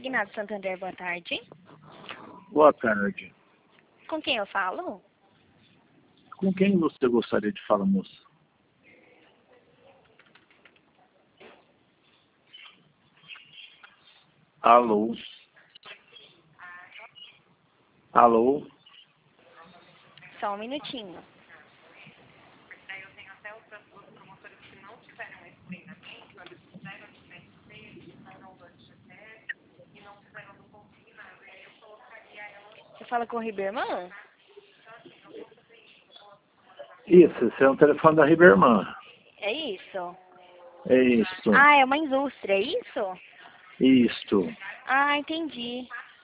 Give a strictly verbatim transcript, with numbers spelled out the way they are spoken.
Consignado Santander, boa tarde. Boa tarde. Com quem eu falo? Com quem você gostaria de falar, moça? Alô? Alô? Só um minutinho. Você fala com o Riberman? Isso, esse é o telefone da Riberman. É isso? É isso. Ah, é uma indústria, é isso? Isto. Ah, entendi.